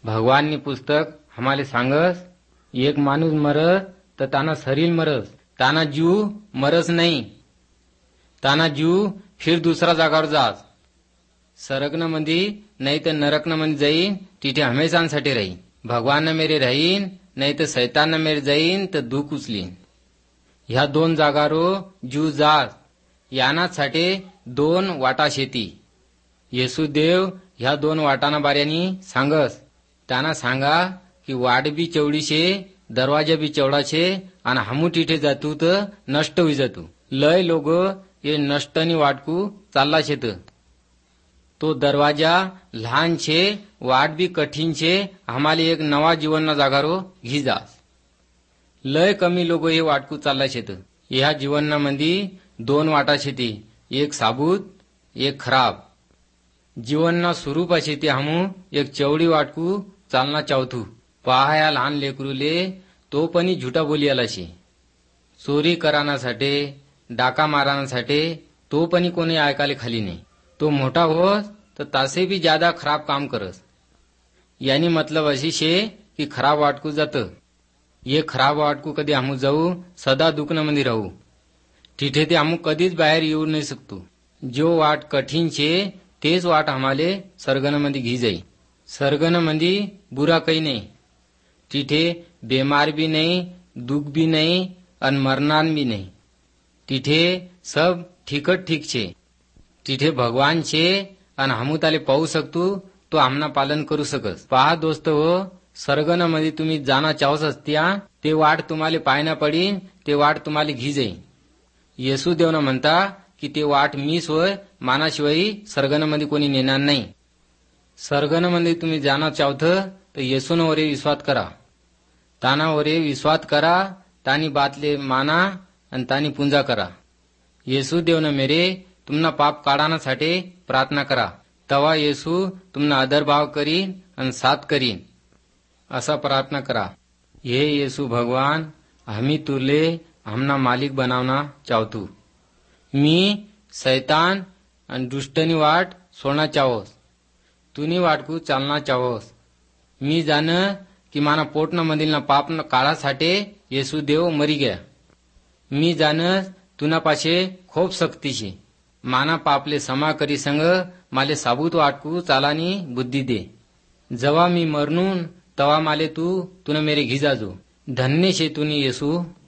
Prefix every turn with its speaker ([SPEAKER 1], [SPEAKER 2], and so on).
[SPEAKER 1] भगवाननी पुस्तक हमाले सांगस, एक माणूस मरस तर ताना शरीर मरस, ताना जीव मरस नाही. ताना जीव फिर दुसरा जागावर जास, सरगन मंदी नाही तर नरकन मंदी जाईन, तिथे हमेशांसाठी राहीन. भगवान मेरे राहीन नाही तर सैतान मेरे जाईन तर दुःख उचलीन. ह्या दोन जागारो जीव जास, यानासाठी दोन वाटा शेती. येसू देव ह्या दोन वाटाना बाऱ्यानी सांगस. त्यांना सांगा की वाट बी चवडी शे, दरवाजा बी चवडा शे, आणि हमू तिथे जातू तर नष्ट होई जातू. लय लोग ये नष्टनी वाटकू चालला शेत. तो दरवाजा लहान छे, वाट बी कठीण छे, आम्हाला एक नवा जीवनना जागारो घी जास. लय कमी लोक हे वाटकू चालला शेत. ह्या जीवनना मंदी दोन वाटा शेती, एक साबूत एक खराब. जीवनना स्वरूप असे ते हमू एक चवडी वाटकू चालना चावथू. पहा या लहान लेकरूले तो पणी झुटा बोली आला शे. चोरी करानासाठी, डाका मारानासाठी तो पणी कोणी ऐकाले खाली नाही. तो मोठा होस तर तासे बी ज्यादा खराब काम करस. यानी मतलब अशी शे की खराब वाटकू जातं. ये खराब वाटकू कधी हमू जाऊ सदा दुखण्यामध्ये राहू. तिथे ते हमू कधीच बाहेर येऊ नाही शकतो. जो वाट कठीण छे तेच वाट हमाले सर्गनमध्ये घी जाई. सर्गनमध्ये बुरा काही नाही. तिथे बेमार बी नाही, दुख बी नाही, अन मरणार बी नाही. तिथे सब ठीकच ठीक छे. तिथे भगवान छे आणि हमू त्याले पाहू शकतो. तो आमना पालन करू सकस. पहा दोस्त हो, सर्गनमध्ये तुम्ही जाना चाहस असत्या ते वाट तुम्हाला पायना पडीन, ते वाट तुम्हाला घी जाईन. येसू देवना म्हणता की ते वाट मीच होय, मानाशिवाय सर्गनमध्ये कोणी नेणार नाही. सर्गनमध्ये तुम्ही जाना चाहत तर येसूनवरे विश्वास करा. तानावरे विश्वास करा, तानी बातले माना आणि तानी पूजा करा. येसू देवना मेरे तुमना पाप काढानासाठी प्रार्थना करा. तवा येसू तुमना आदरभाव करीन आणि साथ करीन. असा प्रार्थना करा. हे येसू भगवान, आम्ही तुले हमना मालिक बनावना चाहतू. मी सैतान आणि दुष्टनी वाट सोडना चाहोस. तुनी वाटकू चालना चाहोस. मी जाण की माना पोटना मधील पाप काळासाठी येसू देव मरी गया. मी जाण तुनापाशे खूप सक्ती शे. माना पापले समा करी संग माले साबूत वाटकू चालानी बुद्धी दे. जवा मी मरनून तवा माले तुन मेरे घिजाजो. धन्य शे तुनी येसू.